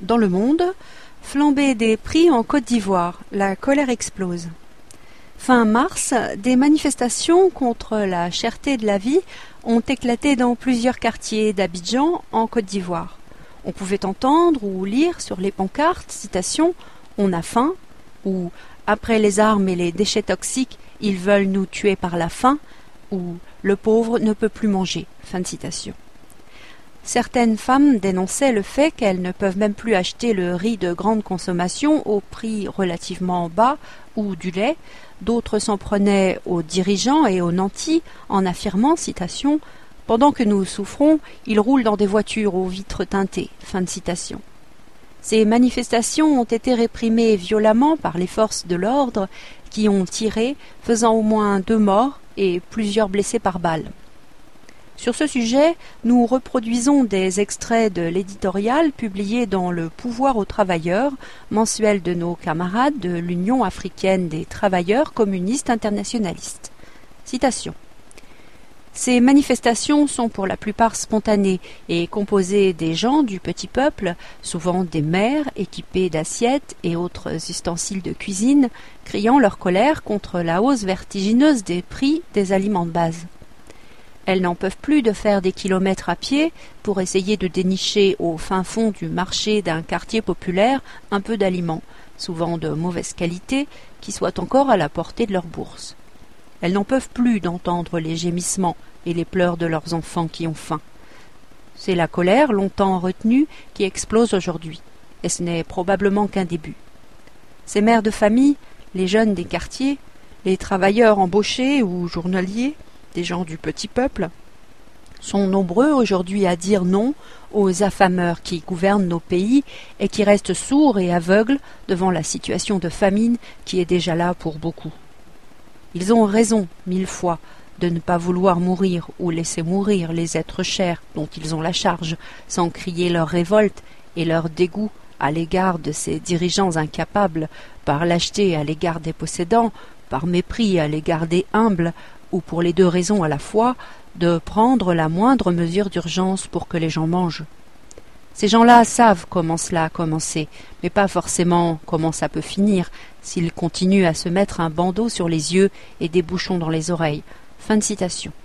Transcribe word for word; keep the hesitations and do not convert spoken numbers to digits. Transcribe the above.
Dans le monde, flambée des prix en Côte d'Ivoire, la colère explose. Fin mars, des manifestations contre la cherté de la vie ont éclaté dans plusieurs quartiers d'Abidjan, en Côte d'Ivoire. On pouvait entendre ou lire sur les pancartes, citation « On a faim » ou « Après les armes et les déchets toxiques, ils veulent nous tuer par la faim » ou « Le pauvre ne peut plus manger ». Fin de citation. Certaines femmes dénonçaient le fait qu'elles ne peuvent même plus acheter le riz de grande consommation au prix relativement bas ou du lait. D'autres s'en prenaient aux dirigeants et aux nantis en affirmant, citation, « Pendant que nous souffrons, ils roulent dans des voitures aux vitres teintées ». Fin de citation. Ces manifestations ont été réprimées violemment par les forces de l'ordre qui ont tiré, faisant au moins deux morts et plusieurs blessés par balles. Sur ce sujet, nous reproduisons des extraits de l'éditorial publié dans Le Pouvoir aux travailleurs, mensuel de nos camarades de l'Union africaine des travailleurs communistes internationalistes. Citation. Ces manifestations sont pour la plupart spontanées et composées des gens du petit peuple, souvent des mères équipées d'assiettes et autres ustensiles de cuisine, criant leur colère contre la hausse vertigineuse des prix des aliments de base. Elles n'en peuvent plus de faire des kilomètres à pied pour essayer de dénicher au fin fond du marché d'un quartier populaire un peu d'aliments, souvent de mauvaise qualité, qui soient encore à la portée de leur bourse. Elles n'en peuvent plus d'entendre les gémissements et les pleurs de leurs enfants qui ont faim. C'est la colère, longtemps retenue, qui explose aujourd'hui, et ce n'est probablement qu'un début. Ces mères de famille, les jeunes des quartiers, les travailleurs embauchés ou journaliers, des gens du petit peuple, sont nombreux aujourd'hui à dire non aux affameurs qui gouvernent nos pays et qui restent sourds et aveugles devant la situation de famine qui est déjà là pour beaucoup. Ils ont raison, mille fois, de ne pas vouloir mourir ou laisser mourir les êtres chers dont ils ont la charge, sans crier leur révolte et leur dégoût à l'égard de ces dirigeants incapables, par lâcheté à l'égard des possédants, par mépris à l'égard des humbles, ou pour les deux raisons à la fois, de prendre la moindre mesure d'urgence pour que les gens mangent. Ces gens-là savent comment cela a commencé, mais pas forcément comment ça peut finir, s'ils continuent à se mettre un bandeau sur les yeux et des bouchons dans les oreilles. Fin de citation.